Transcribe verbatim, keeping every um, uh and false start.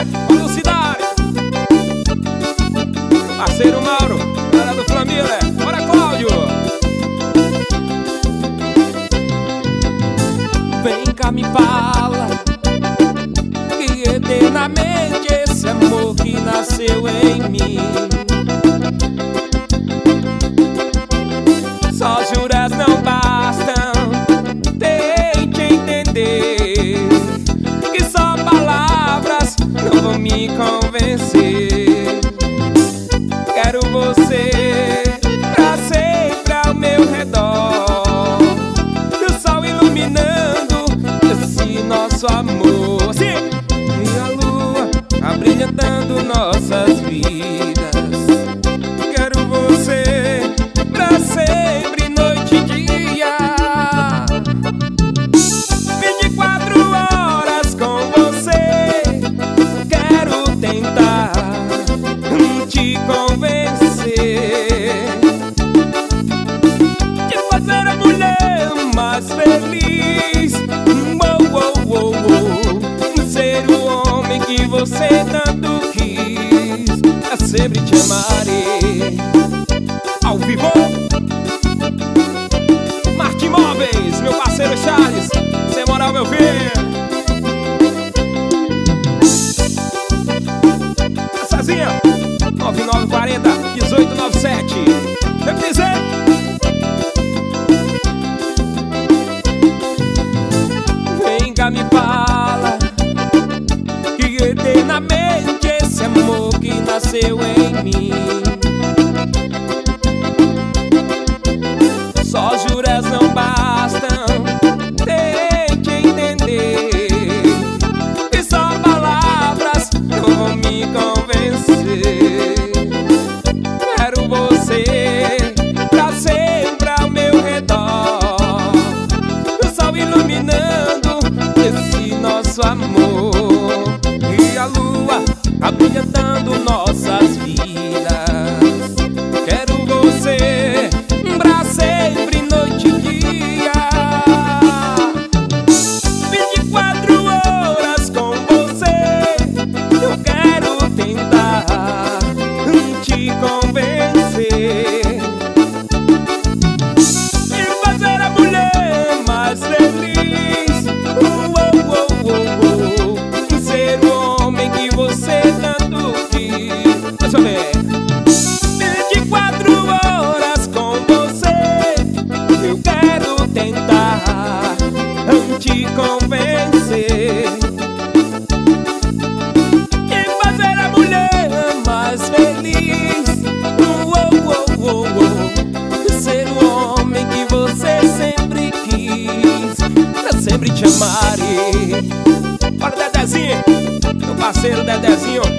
José, olha o Cidade. Parceiro Mauro, galera do Família, bora Cláudio. Vem cá, me fala que eternamente esse amor que nasceu em mim. Só juras não bastam, tente entender que só palavras não vão me convencer. Quero você pra sempre ao meu redor, e o sol iluminando esse nosso amor. Sim! E a lua abrilhantando nossas vidas. Quero você pra sempre, noite e dia, vinte e quatro horas com você. Quero tentar te convencer de fazer a mulher mais feliz. Oh, oh, oh, oh. Ser o homem que você tanto quis. Eu sempre te amarei. Ao vivo, Marte Móveis, meu parceiro Charles, sem moral, meu filho. Cezinha, nove nove quatro zero, dezoito noventa e sete. Reprisei. Vem cá, me fala que eternamente esse amor que nasceu em mim. Só juras não bastam, tente entender que só palavras não vão me convencer. Quero você pra sempre ao meu redor, o sol iluminando esse nosso amor, e a lua abrilhantando nossas vidas. Quero você pra sempre, noite e dia, vinte e quatro horas com você. Eu quero tentar te convencer e fazer a mulher mais feliz. Oh, oh, oh, oh. Ser o homem que você tanto quis. Deixa eu ver. vinte e quatro horas com você. Eu quero tentar te convencer e fazer a mulher mais feliz. Oh, oh, oh, oh. Ser o homem que você sempre quis. Eu sempre te amarei. Bora, Dedezinho, meu parceiro Dedezinho,